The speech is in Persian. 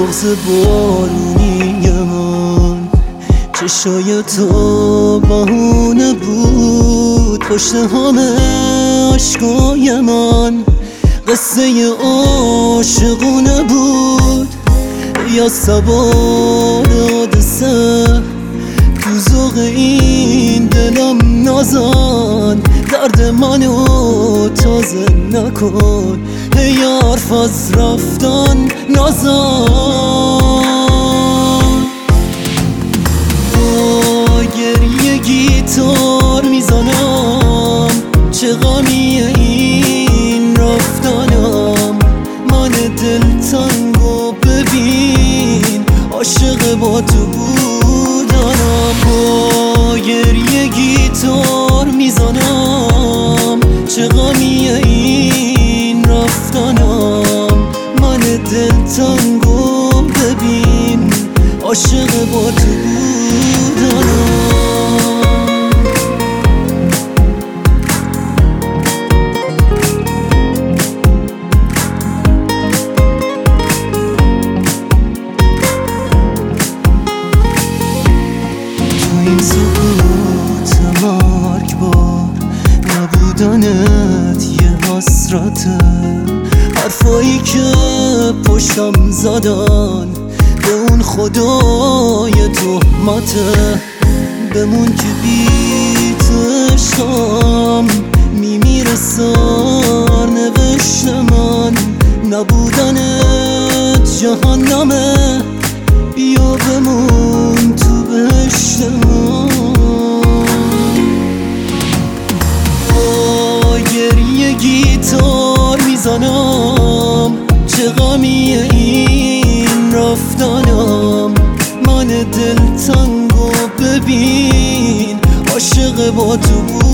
بغض بارونی من، چشای تو بهونه بود، پشت همه عشقای من قصه عاشقونه بود. یا سوار حادثه تو ذوق این دلم نازن، درد منو تازه نکن، هی حرف از رفتن نزن. با گریه گیتار میزنم، چه غمیه این رفتنم، من دلتنگو ببین، عاشق با تو بودنم. با گریه گیتار میزنم، چه غمیه این رفتنم، من دلتنگو ببین، عاشق با تو بودنم. این سکوت مرگبار نبودنت یه حسرته، حرفایی که پشتم زدن به اون خدای تهمته. بمون که بی تو عشقم میمیره سرنوشت من، نبودنت جهنمه، بیا بمون تو بهشت من. با گریه گیتار میزنم، چه غمیه این رفتنم، من دلتنگو ببین، عاشق با تو بود.